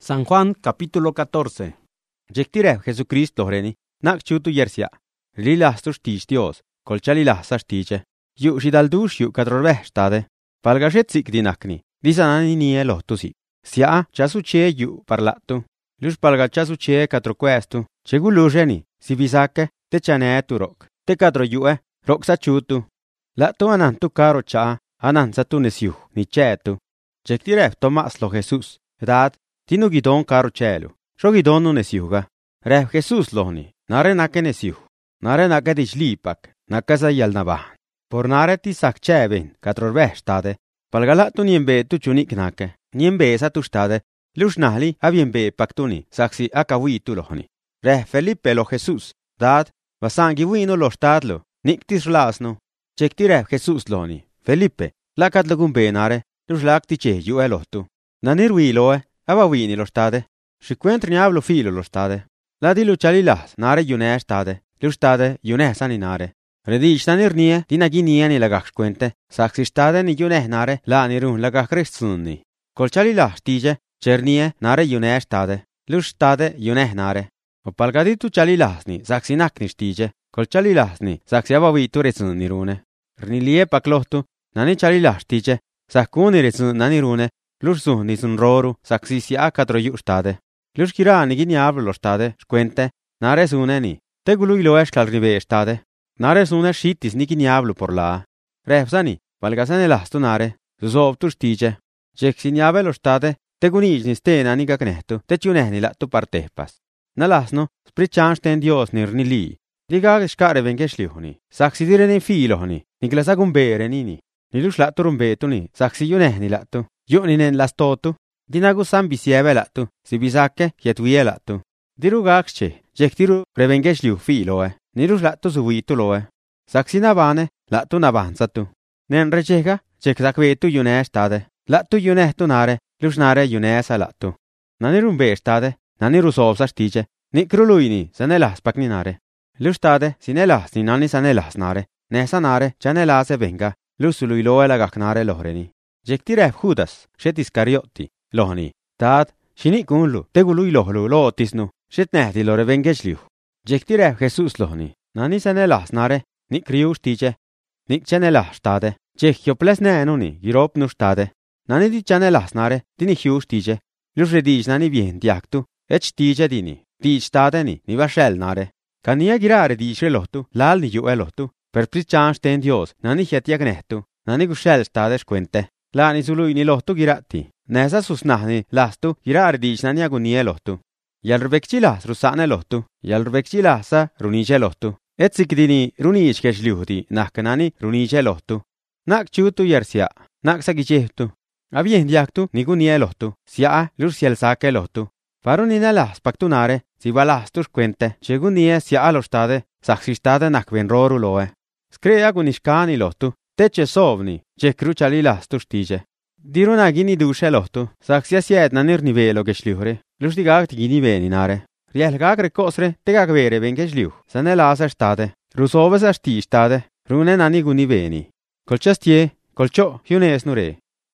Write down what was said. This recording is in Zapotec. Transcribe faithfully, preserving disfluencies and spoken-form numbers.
San Juan capítulo catorce. Jektirev Jesucrist lohreni, nak chutu yersia. Lilas tu shtij Dios, kolcha lilas sa shtije. Yu shidaldush yu kadrorveh shtade. Palgashet sik dinakni, disanani nie lohtusi. Sia chasu che yu parlatu. Lush palga chasu che kadroquestu, chegulujeni, si bisake, te chanetu rok, te kadro yue, rok sa chutu. Latu anantu karo cha, anan sa tu nesiu, ni chetu. Jektirev Tomas lo Jesus, dad, tinu gidon karo chelu, sho gidon nu nesiuga. Rev Jesus lohni, nare nake nesiu, nare nake dishlipak, nakasa yalnabahan. Por nare ti sak cheben, kadrorveh shtade, palgalatu niembe tu chunik nake, niembe sa tu shtade, lush nahli abiembe paktuni, saksi akawitu lohni. Rev Felipe lo Jesus, dad, vasangi wino lo shtadlo, niktis lasno. Chekti rev Jesus lohni, Felipe, lakat lagumbe nare, lush lakti che yu elohtu. Nanirwi loe, avawini lo stade. Shikwentri niablo filo lo stade. La di luchalilas, nare yune stade, lu stade yune saninare. Redish nanirnie, dinaginie ni lagak kwente, saksi stade ni yune nare, la nirun lagak restunni. Kolchalilas tije, chernie nare yune stade, lu stade yune nare. Opalgaditu chalilasni, saksi nakni stije, kolchalilasni, saksi avawitu resunni rune. Rnilie paklohtu, nani chalilas tije, sakuni resun nanirune, lush suhni sun roru, saksi si akadro yu stade. Lush kirani giniablo lo stade, shkwente, nare suneni, tegulu ilo eshkal ribe stade. Nare sune shitis ni giniablo por la. Refsani, valgasane lastu nare, zuzobtu stije. Jeksi niabe lo stade, tegunij ni stena ni gagnehtu, te chunehni latu partehpas. Nalasno, sprichan sten Dios nir ni li. Ligag shkare vengeslihuni, saksi direni filohni, niglasagumbere nini. Nilush latu rumbetuni, saksi yunehni latu. Yuninen lastotu, dinagu san bisieve latu, si bisake yetuie latu. Diru gakche, jektiru revengeshliu filoe, nirus latu suvitu loe. Saksi navane, latu navansatu. Nen rechega, jekzakvetu yune stade, latu yune tunare, lusnare yune sa latu. Nanirumbe stade, nanirusovsa stije, nikruluini, sanelas pakninare. Lustade, sinelas ni nani sanelas nare, nesanare, chanelase venga, lusuluiloe lagaknare lohreni. Jektirev Judas, shet Iscariotti, lohni, tad, shinik unlu, tegului lohlu lootisnu, shet nehti lo revengeshliu. Jektirev Jesus lohni, nani sanelas nare, nik riu stije, nik chanelas stade, jekjo plesnenuni, giropnu stade, nani di chanelas nare, dini hiu stije, lus redij nani bien diaktu, et stije dini, dij stadeni, ni vashel nare. Kania girare dijre lohtu, lal ni yu elohtu, per prichan sten Dios, nani jetiagnehtu, nani gushel stade shkwente. Lani suluini lohtu girati, nesa susnahni lastu girare dijnani agunie lohtu. Yalrbekchilas rusane lohtu, yalrbekchilasa runiche lohtu. Etsikdini runichkeshliuhti nahkanani runiche lohtu. Nak chutu yersia, nak sagichehtu. Abien diaktu nigunie lohtu, sia lursiel sake lohtu. Parunina las paktunare, si balastus kwente, chegunie sia alostade, saksistade nakven roru loe. Skrea gunishkani lohtu. Teche sovni, je kručali lastu štije. Diruna gini duše lohtu, saksja sjedna nirni velo gešliuhre, luštigag ti gini veni nare. Rielgag rekosre, tegag vere ven gešliuh, sa ne lasa štade, rusove sa šti štade, rune nani guni veni. Kolča stje, kolčo, hjunes nure.